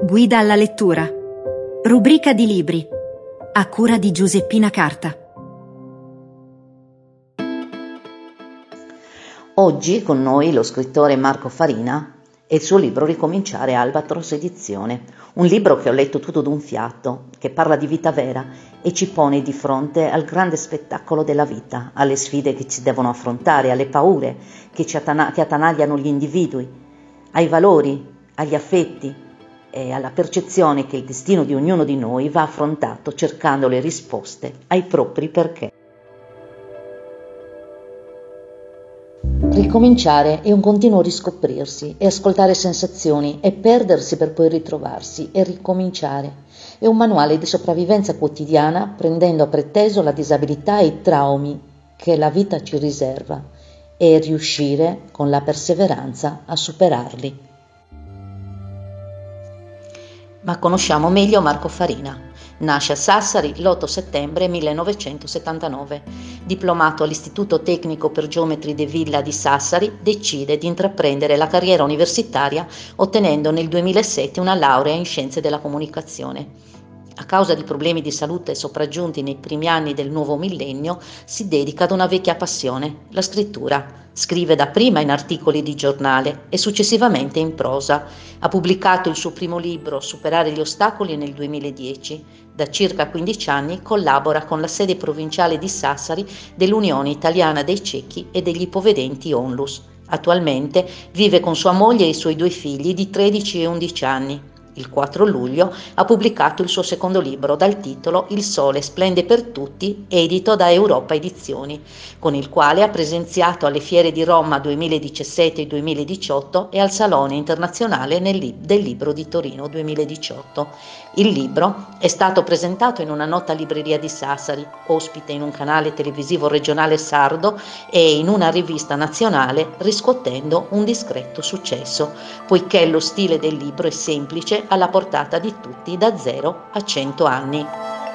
Guida alla lettura. Rubrica di libri. A cura di Giuseppina Carta. Oggi con noi lo scrittore Marco Farina e il suo libro Ricominciare, Albatros Edizione, un libro che ho letto tutto d'un fiato, che parla di vita vera e ci pone di fronte al grande spettacolo della vita, alle sfide che ci devono affrontare, alle paure che attanagliano gli individui, ai valori, agli affetti e alla percezione che il destino di ognuno di noi va affrontato cercando le risposte ai propri perché. Ricominciare è un continuo riscoprirsi e ascoltare sensazioni e perdersi per poi ritrovarsi e ricominciare. È un manuale di sopravvivenza quotidiana prendendo a preteso la disabilità e i traumi che la vita ci riserva e riuscire con la perseveranza a superarli. Ma conosciamo meglio Marco Farina. Nasce a Sassari l'8 settembre 1979. Diplomato all'Istituto Tecnico per Geometri de Villa di Sassari, decide di intraprendere la carriera universitaria ottenendo nel 2007 una laurea in Scienze della Comunicazione. A causa di problemi di salute sopraggiunti nei primi anni del nuovo millennio, si dedica ad una vecchia passione, la scrittura. Scrive dapprima in articoli di giornale e successivamente in prosa. Ha pubblicato il suo primo libro, Superare gli ostacoli, nel 2010. Da circa 15 anni collabora con la sede provinciale di Sassari dell'Unione Italiana dei Ciechi e degli Ipovedenti Onlus. Attualmente vive con sua moglie e i suoi 2 figli di 13 e 11 anni. Il 4 luglio ha pubblicato il suo secondo libro dal titolo Il sole splende per tutti, edito da Europa Edizioni, con il quale ha presenziato alle fiere di Roma 2017 e 2018 e al Salone Internazionale del Libro di Torino 2018. Il libro è stato presentato in una nota libreria di Sassari, ospite in un canale televisivo regionale sardo e in una rivista nazionale, riscuotendo un discreto successo, poiché lo stile del libro è semplice, alla portata di tutti da 0 a 100 anni.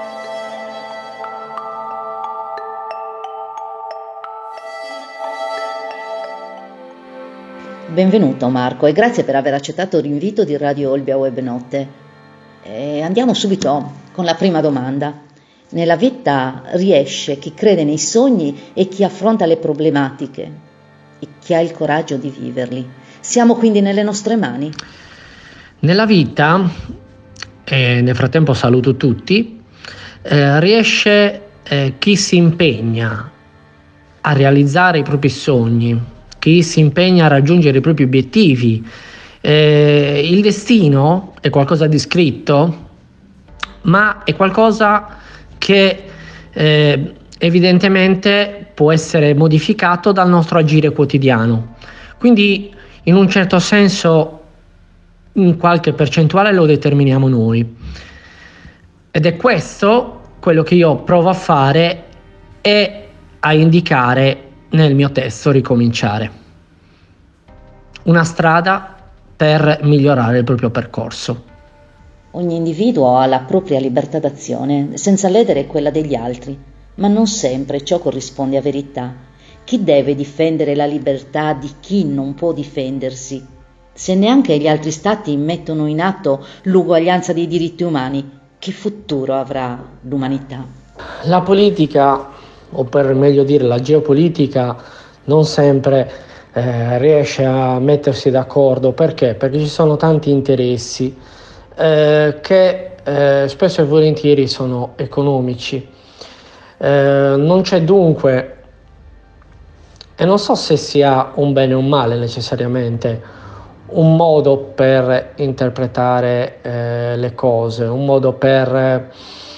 Benvenuto Marco e grazie per aver accettato l'invito di Radio Olbia Web Notte. Andiamo subito con la prima domanda. Nella vita riesce chi crede nei sogni e chi affronta le problematiche e chi ha il coraggio di viverli. Siamo quindi nelle nostre mani? Nella vita, e nel frattempo saluto tutti, riesce chi si impegna a realizzare i propri sogni, chi si impegna a raggiungere i propri obiettivi. Il destino è qualcosa di scritto, ma è qualcosa che evidentemente può essere modificato dal nostro agire quotidiano. Quindi in un certo senso in qualche percentuale lo determiniamo noi, ed è questo quello che io provo a fare e a indicare nel mio testo Ricominciare, una strada per migliorare il proprio percorso. Ogni individuo ha la propria libertà d'azione senza ledere quella degli altri, ma non sempre ciò corrisponde a verità. Chi deve difendere la libertà di chi non può difendersi? Se neanche gli altri stati mettono in atto l'uguaglianza dei diritti umani, che futuro avrà l'umanità? La politica, o per meglio dire la geopolitica, non sempre riesce a mettersi d'accordo. Perché? Perché ci sono tanti interessi che spesso e volentieri sono economici. Non c'è dunque, e non so se sia un bene o un male necessariamente, un modo per interpretare le cose, un modo per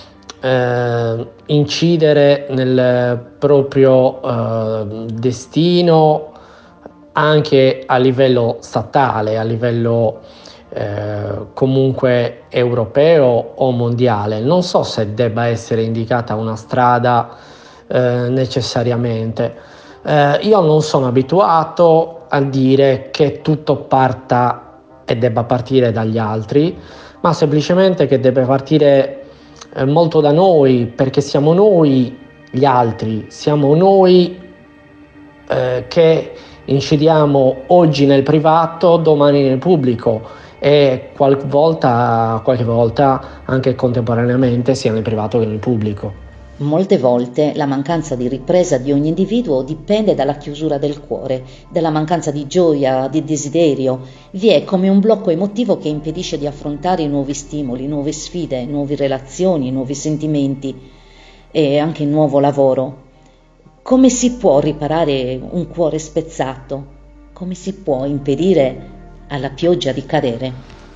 incidere nel proprio destino anche a livello statale, a livello comunque europeo o mondiale. Non so se debba essere indicata una strada necessariamente. Io non sono abituato a dire che tutto parta e debba partire dagli altri, ma semplicemente che deve partire molto da noi, perché siamo noi gli altri, siamo noi che incidiamo oggi nel privato, domani nel pubblico, e qualche volta anche contemporaneamente sia nel privato che nel pubblico. Molte volte la mancanza di ripresa di ogni individuo dipende dalla chiusura del cuore, dalla mancanza di gioia, di desiderio. Vi è come un blocco emotivo che impedisce di affrontare nuovi stimoli, nuove sfide, nuove relazioni, nuovi sentimenti e anche il nuovo lavoro. Come si può riparare un cuore spezzato? Come si può impedire alla pioggia di cadere?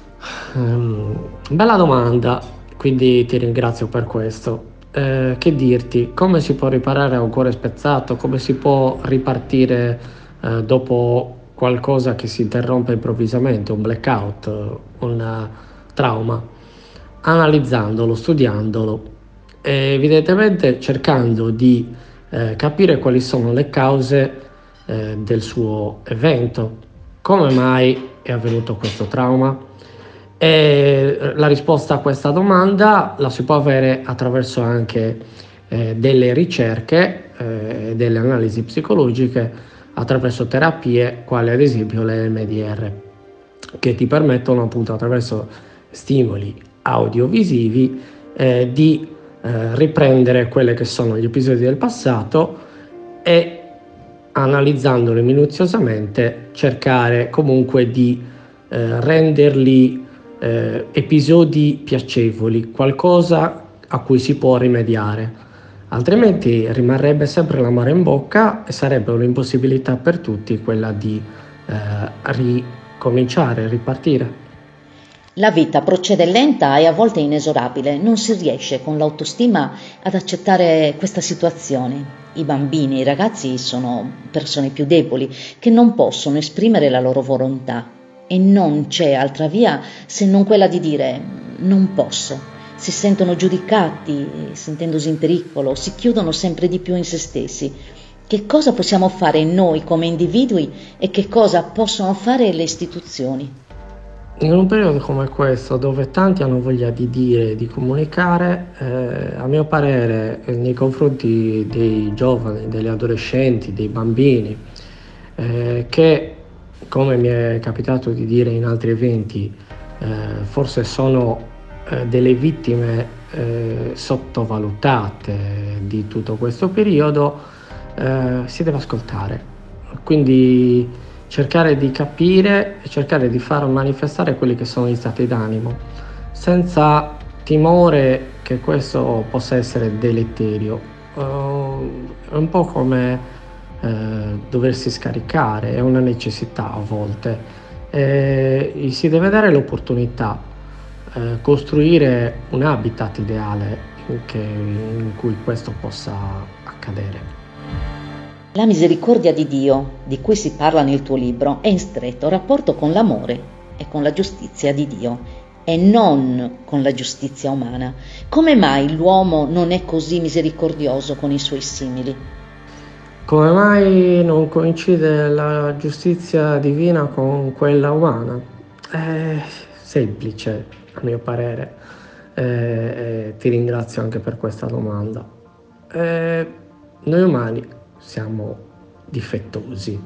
Bella domanda, quindi ti ringrazio per questo. Che dirti? Come si può riparare a un cuore spezzato? Come si può ripartire dopo qualcosa che si interrompe improvvisamente, un blackout, un trauma? Analizzandolo, studiandolo e evidentemente cercando di capire quali sono le cause del suo evento. Come mai è avvenuto questo trauma? E la risposta a questa domanda la si può avere attraverso anche delle ricerche, delle analisi psicologiche, attraverso terapie quali ad esempio le MDR, che ti permettono appunto attraverso stimoli audiovisivi di riprendere quelli che sono gli episodi del passato e, analizzandoli minuziosamente, cercare comunque di renderli episodi piacevoli, qualcosa a cui si può rimediare, altrimenti rimarrebbe sempre l'amaro in bocca e sarebbe un'impossibilità per tutti quella di ricominciare, ripartire. La vita procede lenta e a volte inesorabile, non si riesce con l'autostima ad accettare questa situazione. I bambini e i ragazzi sono persone più deboli che non possono esprimere la loro volontà e non c'è altra via se non quella di dire non posso. Si sentono giudicati, sentendosi in pericolo, si chiudono sempre di più in se stessi. Che cosa possiamo fare noi come individui e che cosa possono fare le istituzioni? In un periodo come questo, dove tanti hanno voglia di dire, di comunicare, a mio parere, nei confronti dei giovani, degli adolescenti, dei bambini, che, come mi è capitato di dire in altri eventi, forse sono delle vittime sottovalutate di tutto questo periodo, si deve ascoltare. Quindi cercare di capire e cercare di far manifestare quelli che sono gli stati d'animo, senza timore che questo possa essere deleterio. È un po' come doversi scaricare, è una necessità a volte. Si deve dare l'opportunità, costruire un habitat ideale in cui questo possa accadere. La misericordia di Dio, di cui si parla nel tuo libro, è in stretto rapporto con l'amore e con la giustizia di Dio e non con la giustizia umana. Come mai l'uomo non è così misericordioso con i suoi simili? Come mai non coincide la giustizia divina con quella umana? È semplice, a mio parere. Ti ringrazio anche per questa domanda. Noi umani siamo difettosi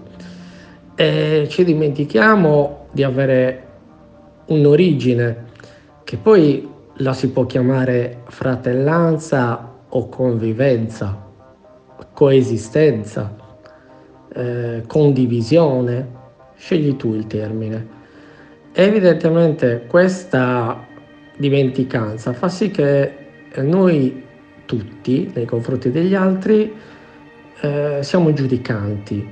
e ci dimentichiamo di avere un'origine che poi la si può chiamare fratellanza o convivenza, coesistenza, condivisione, scegli tu il termine. E evidentemente questa dimenticanza fa sì che noi tutti nei confronti degli altri siamo giudicanti.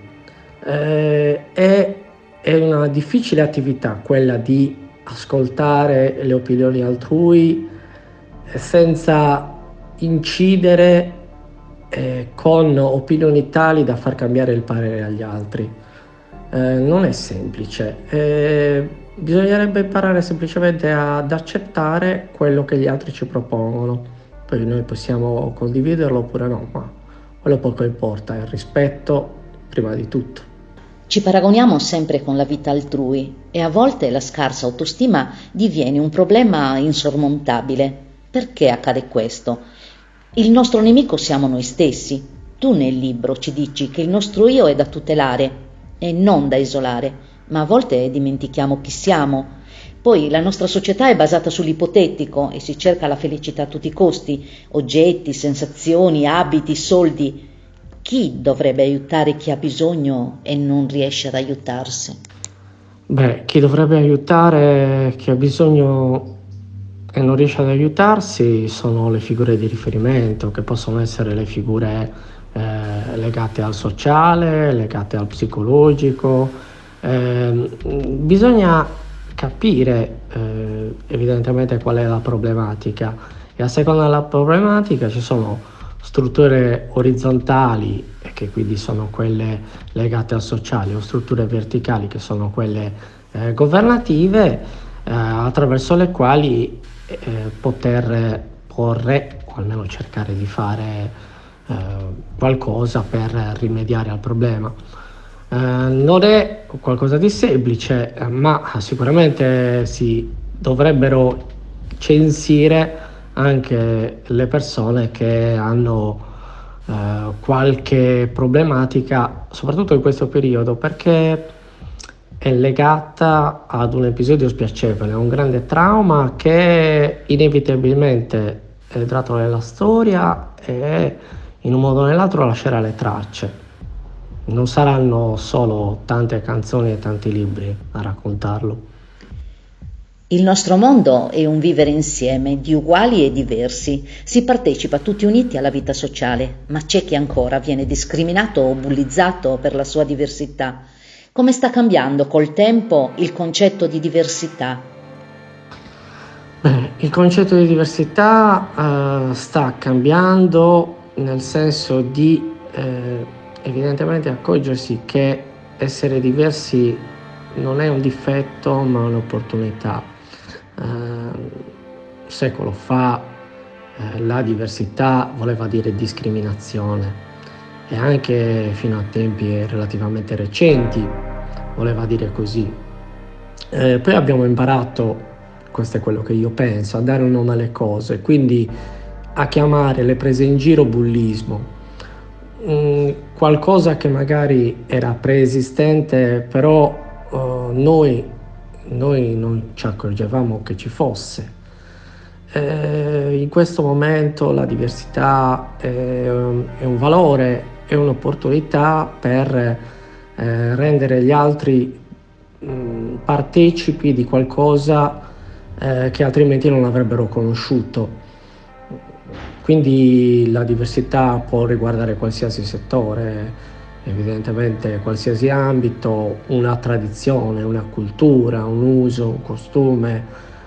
È una difficile attività quella di ascoltare le opinioni altrui senza incidere con opinioni tali da far cambiare il parere agli altri. Non è semplice. Bisognerebbe imparare semplicemente ad accettare quello che gli altri ci propongono. Poi noi possiamo condividerlo oppure no, ma quello poco importa, il rispetto prima di tutto. Ci paragoniamo sempre con la vita altrui e a volte la scarsa autostima diviene un problema insormontabile. Perché accade questo? Il nostro nemico siamo noi stessi. Tu nel libro ci dici che il nostro io è da tutelare e non da isolare, ma a volte dimentichiamo chi siamo. Poi la nostra società è basata sull'ipotetico e si cerca la felicità a tutti i costi, oggetti, sensazioni, abiti, soldi. Chi dovrebbe aiutare chi ha bisogno e non riesce ad aiutarsi? Chi dovrebbe aiutare chi ha bisogno e non riesce ad aiutarsi sono le figure di riferimento, che possono essere le figure legate al sociale, legate al psicologico. Bisogna capire evidentemente qual è la problematica, e a seconda della problematica ci sono strutture orizzontali, che quindi sono quelle legate al sociale, o strutture verticali, che sono quelle governative, attraverso le quali poter porre, o almeno cercare di fare qualcosa per rimediare al problema. Non è qualcosa di semplice, ma sicuramente si dovrebbero censire anche le persone che hanno qualche problematica, soprattutto in questo periodo, perché è legata ad un episodio spiacevole, a un grande trauma che inevitabilmente è entrato nella storia e in un modo o nell'altro lascerà le tracce. Non saranno solo tante canzoni e tanti libri a raccontarlo. Il nostro mondo è un vivere insieme di uguali e diversi. Si partecipa tutti uniti alla vita sociale, ma c'è chi ancora viene discriminato o bullizzato per la sua diversità. Come sta cambiando col tempo il concetto di diversità? Il concetto di diversità sta cambiando, nel senso di evidentemente accorgersi che essere diversi non è un difetto ma un'opportunità. Un secolo fa la diversità voleva dire discriminazione, e anche fino a tempi relativamente recenti voleva dire così. Poi abbiamo imparato, questo è quello che io penso, a dare un nome alle cose, quindi a chiamare le prese in giro bullismo. Qualcosa che magari era preesistente, però noi non ci accorgevamo che ci fosse. In questo momento la diversità è un valore, è un'opportunità per rendere gli altri partecipi di qualcosa che altrimenti non avrebbero conosciuto. Quindi la diversità può riguardare qualsiasi settore, evidentemente qualsiasi ambito, una tradizione, una cultura, un uso, un costume,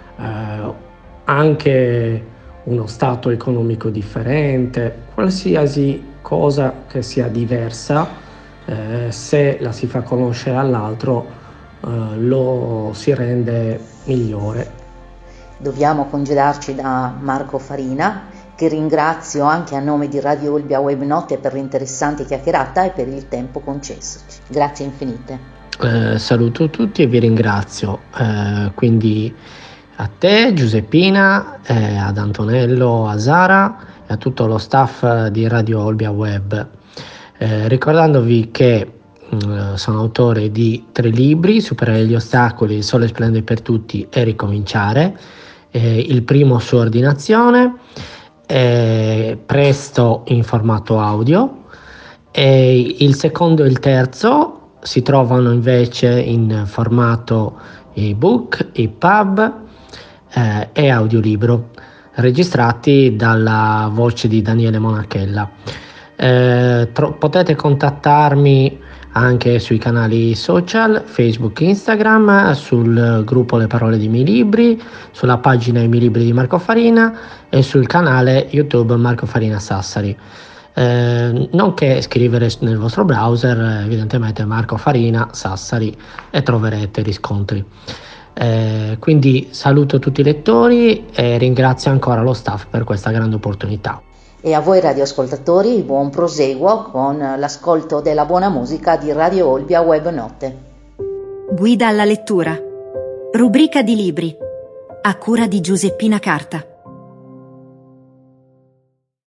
anche uno stato economico differente, qualsiasi cosa che sia diversa, se la si fa conoscere all'altro, lo si rende migliore. Dobbiamo congedarci da Marco Farina, che ringrazio anche a nome di Radio Olbia Web Notte per l'interessante chiacchierata e per il tempo concessoci. Grazie infinite. Saluto tutti e vi ringrazio, quindi a te Giuseppina, ad Antonello, a Sara e a tutto lo staff di Radio Olbia Web, ricordandovi che sono autore di 3 libri: Superare gli ostacoli, Il sole splende per tutti e Ricominciare. Il primo su ordinazione, presto in formato audio, e il secondo e il terzo si trovano invece in formato ebook, EPUB e audiolibro, registrati dalla voce di Daniele Monachella. Potete contattarmi anche sui canali social, Facebook, Instagram, sul gruppo Le Parole di miei libri, sulla pagina I miei libri di Marco Farina e sul canale YouTube Marco Farina Sassari, nonché scrivere nel vostro browser evidentemente Marco Farina Sassari e troverete riscontri. Quindi saluto tutti i lettori e ringrazio ancora lo staff per questa grande opportunità. E a voi radioascoltatori buon proseguo con l'ascolto della buona musica di Radio Olbia Web Notte. Guida alla lettura. Rubrica di libri. A cura di Giuseppina Carta.